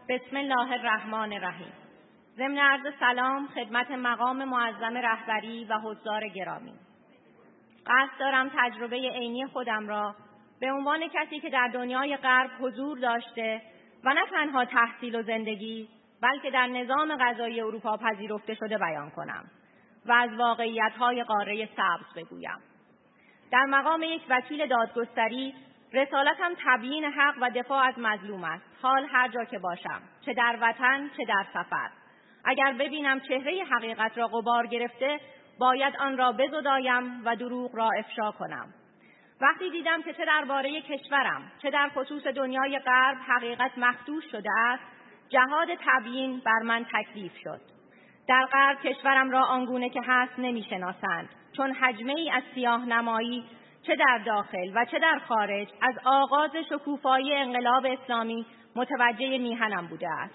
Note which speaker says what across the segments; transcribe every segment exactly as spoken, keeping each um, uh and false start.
Speaker 1: بسم الله الرحمن الرحیم. ضمن عرض سلام خدمت مقام معظم رهبری و حضار گرامی. قصد دارم تجربه عینی خودم را به عنوان کسی که در دنیای غرب حضور داشته و نه تنها تحصیل و زندگی بلکه در نظام غذایی اروپا پذیرفته شده بیان کنم و از واقعیت‌های قاره سبز بگویم. در مقام یک وکیل دادگستری رسالتم تبیین حق و دفاع از مظلوم است، حال هر جا که باشم، چه در وطن چه در سفر. اگر ببینم چهره حقیقت را غبار گرفته باید آن را بزدایم و دروغ را افشا کنم. وقتی دیدم که چه درباره کشورم چه در خصوص دنیای غرب حقیقت مخدوش شده است، جهاد تبیین بر من تکلیف شد. در غرب کشورم را آنگونه که هست نمی‌شناسند، چون حجمه ای از سیاه نمایی چه در داخل و چه در خارج از آغاز شکوفایی انقلاب اسلامی متوجه میهنم بوده است.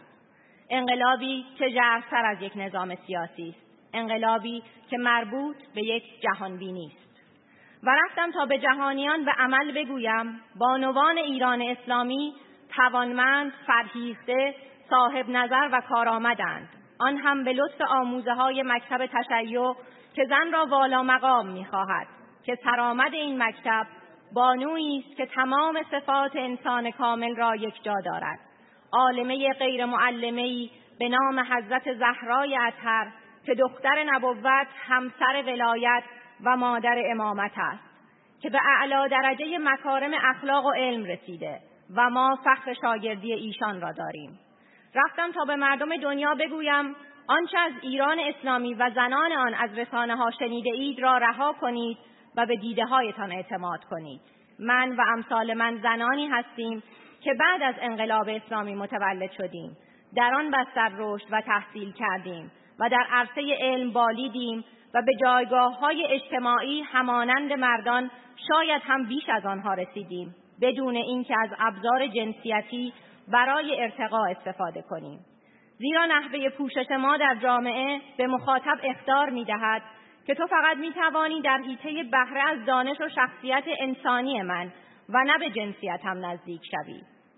Speaker 1: انقلابی که ژرف‌تر از یک نظام سیاسی است، انقلابی که مربوط به یک جهانبینی است. و رفتم تا به جهانیان به عمل بگویم بانوان ایران اسلامی توانمند، فرهیخته، صاحب نظر و کارآمدند، آن هم به لطف آموزه های مکتب تشیع که زن را والا مقام می‌خواهد، که سرآمد این مکتب بانویی است که تمام صفات انسان کامل را یک جا دارد، عالمه غیر معلمه‌ای به نام حضرت زهرای اطهر که دختر نبوت، همسر ولایت و مادر امامت است، که به اعلی درجه مکارم اخلاق و علم رسیده و ما فخر شاگردی ایشان را داریم. رفتم تا به مردم دنیا بگویم آنچه از ایران اسلامی و زنان آن از رسانه ها شنیده اید را رها کنید و به دیده هایتان اعتماد کنید. من و امثال من زنانی هستیم که بعد از انقلاب اسلامی متولد شدیم، در آن بستر رشد و تحصیل کردیم و در عرصه علم بالیدیم و به جایگاه های اجتماعی همانند مردان شاید هم بیش از آنها رسیدیم، بدون اینکه از ابزار جنسیتی برای ارتقا استفاده کنیم. زیرا نحوه پوشش ما در جامعه به مخاطب اخطار می‌دهد که تو فقط می‌توانی در حیطه بهره از دانش و شخصیت انسانی من و نه به جنسیتم نزدیک شوی.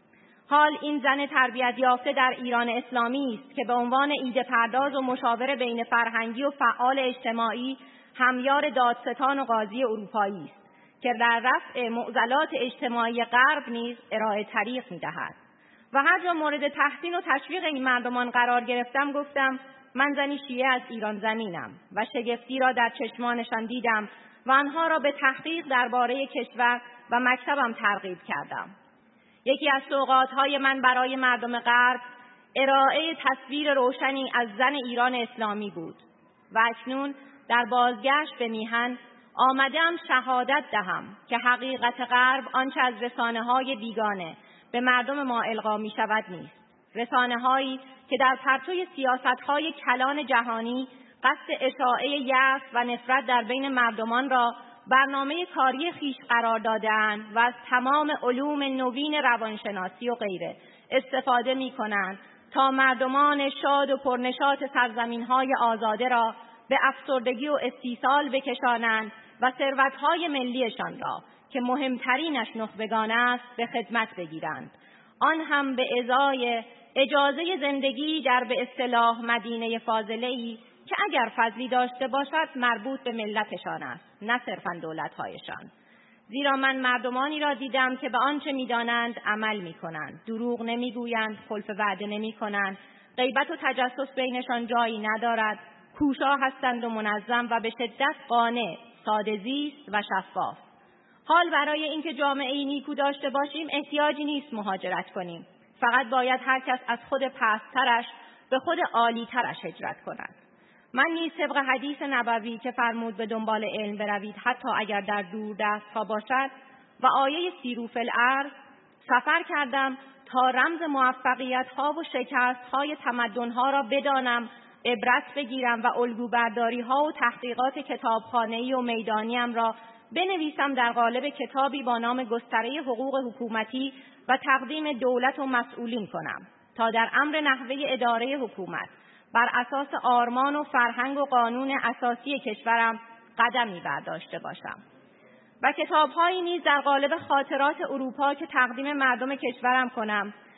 Speaker 1: حال این زن تربیت یافته در ایران اسلامی است که به عنوان ایده پرداز و مشاور بین فرهنگی و فعال اجتماعی همیار دادستان و قاضی اروپایی است که در رفع معضلات اجتماعی غرب نیز ارائه طریق می‌دهد. و هر جا مورد تحسین و تشویق این مردمان قرار گرفتم گفتم من زنی شیعه از ایران زمینم و شگفتی را در چشمانشان دیدم و آنها را به تحقیق درباره کشور و مکتبم ترغیب کردم. یکی از سوغات‌های من برای مردم غرب ارائه تصویر روشنی از زن ایران اسلامی بود و اکنون در بازگشت به میهن آمدم شهادت دهم که حقیقت غرب آنچه از رسانه‌های بیگانه به مردم ما القا می شود نیست. رسانه هایی که در پرتوی سیاست های کلان جهانی قصد اشاعه یأس و نفرت در بین مردمان را برنامه کاری خویش قرار داده‌اند و از تمام علوم نوین روانشناسی و غیره استفاده می کنند تا مردمان شاد و پرنشاط سرزمین های آزاده را به افسردگی و استیصال بکشانند و ثروت های ملیشان را که مهمترینش نخبگان است به خدمت بگیرند، آن هم به ازای اجازه زندگی در به اصطلاح مدینه فاضله‌ای که اگر فضلی داشته باشد مربوط به ملتشان است نه صرفاً دولت‌هایشان. زیرا من مردمانی را دیدم که به آنچه می‌دانند عمل می‌کنند، دروغ نمی‌گویند، خلف وعده نمی‌کنند، غیبت و تجسس بینشان جایی ندارد، کوشا هستند و منظم و به شدت قانع، ساده‌زیست و شفاف. حال برای اینکه جامعه‌ای نیکو داشته باشیم احتیاجی نیست مهاجرت کنیم، فقط باید هر کس از خود پست‌ترش به خود عالی‌ترش هجرت کند. من نیز طبق حدیث نبوی که فرمود به دنبال علم بروید حتی اگر در دور دست‌ها باشد و آیه سیروا فی الارض سفر کردم تا رمز موفقیت‌ها و شکست‌های تمدن‌ها را بدانم، عبرت بگیرم و الگوبرداری‌ها و تحقیقات کتابخانه‌ای و میدانیم را بنویسم در قالب کتابی با نام گستره حقوق حکومتی و تقدیم دولت و مسئولین کنم تا در امر نحوه اداره حکومت بر اساس آرمان و فرهنگ و قانون اساسی کشورم قدمی برداشته باشم. و کتاب‌هایی نیز در قالب خاطرات اروپا که تقدیم مردم کشورم کنم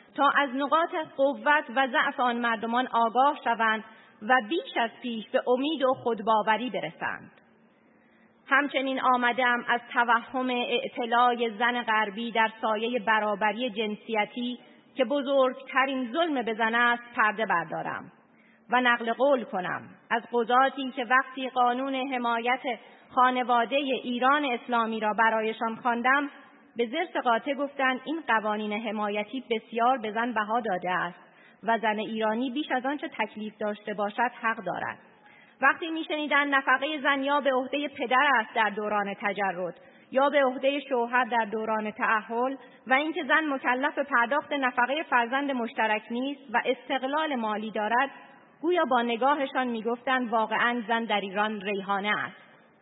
Speaker 1: تا از نقاط قوت و ضعف آن مردمان آگاه شوند و بیش از پیش به امید و خودباوری برسند. همچنین آمدم از توهم اعتلای زن غربی در سایه برابری جنسیتی که بزرگترین ظلم به زن است پرده بردارم و نقل قول کنم از قضاتی که وقتی قانون حمایت خانواده ایران اسلامی را برایشان خواندم به زرس قاطع گفتند این قوانین حمایتی بسیار به زن بها داده است و زن ایرانی بیش از آنچه تکلیف داشته باشد حق دارد. وقتی میشنیدند نفقه زن یا به عهده پدر است در دوران تجرد یا به عهده شوهر در دوران تأهل و اینکه زن مکلف پرداخت نفقه فرزند مشترک نیست و استقلال مالی دارد، گویا با نگاهشان میگفتند واقعاً زن در ایران ریحانه است.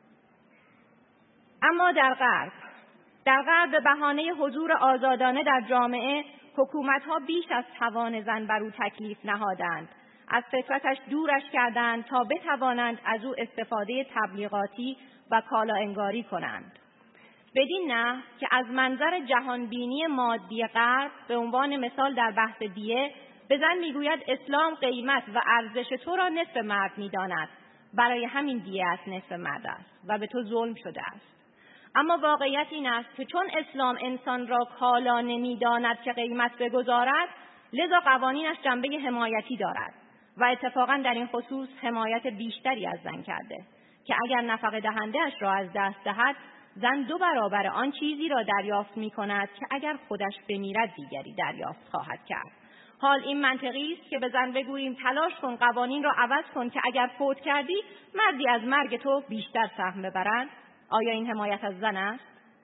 Speaker 1: اما در غرب در غرب به بهانه حضور آزادانه در جامعه حکومت‌ها بیش از توان زن بر او تکلیف نهادند، از فطرتش دورش کردند تا بتوانند از او استفاده تبلیغاتی و کالا انگاری کنند. بدین نحو که از منظر جهانبینی مادی غرب به عنوان مثال در بحث دیه به زن میگوید اسلام قیمت و ارزش تو را نصف مرد میداند، برای همین دیه از نصف مرد است و به تو ظلم شده است. اما واقعیت این است که چون اسلام انسان را کالا نمیداند که قیمت بگذارد، لذا قوانینش جنبه حمایتی دارد و اتفاقا در این خصوص حمایت بیشتری از زن کرده که اگر نفقه دهنده‌اش را از دست دهد، زن دو برابر آن چیزی را دریافت می کند که اگر خودش بمیرد دیگری دریافت خواهد کرد. حال این منطقی است که به زن بگوییم تلاش کن قوانین را عوض کن که اگر فوت کردی مردی از مرگ تو بیشتر سهم ببرند؟ آیا این حمایت از زن است؟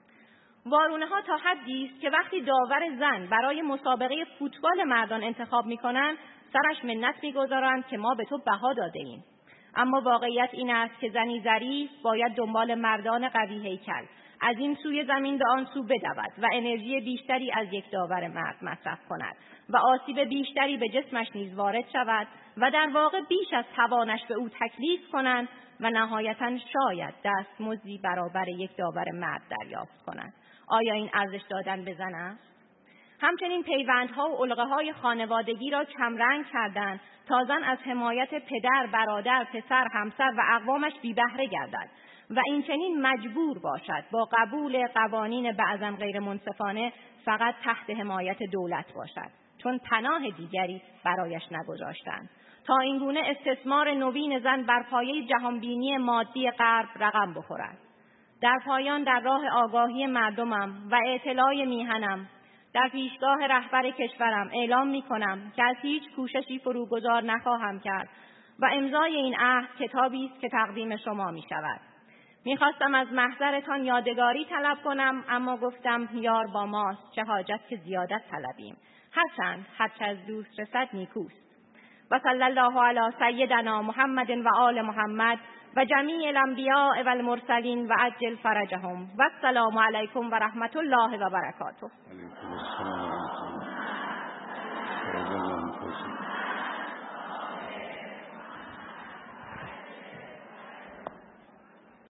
Speaker 1: وارونه ها تا حدی است که وقتی داور زن برای مسابقه فوتبال مردان انتخاب می کنند سرش منت می گذارند که ما به تو بها داده ایم. اما واقعیت این است که زنی ظریف باید دنبال مردان قوی هیکل از این سوی زمین به آن سو بدود و انرژی بیشتری از یک داور مرد مصرف کند و آسیب بیشتری به جسمش نیز وارد شود و در واقع بیش از توانش به او تکلیف کنند و نهایتاً شاید دستمزدی برابر یک داور مرد دریافت کنند. آیا این ارزش دادن به زن است؟ همچنین پیوندها و علقه‌های خانوادگی را کمرنگ کردند تا زن از حمایت پدر، برادر، پسر، همسر و اقوامش بی بهره گردد و این چنین مجبور باشد با قبول قوانین بعضاً غیر منصفانه فقط تحت حمایت دولت باشد، چون پناه دیگری برایش نگذاشتند. تا اینگونه استثمار نوین زن بر پایه جهانبینی مادی غرب رقم بخورد. در پایان در راه آگاهی مردمم و اطلاع میهنم در پیشگاه رهبر کشورم اعلام می کنم که از هیچ کوششی فروگذار نخواهم کرد و امضای این عهد کتابی است که تقدیم شما می شود. می خواستم از محضرتان یادگاری طلب کنم، اما گفتم یار با ماست، چه حاجت که زیادت طلبیم، هرچند هرچه از دوست رسد نیکوست. و صلی الله علی سیدنا محمد و آل محمد و جمیع الانبیاء و المرسلین و عجل فرجهم و السلام علیکم و رحمت الله و برکاته.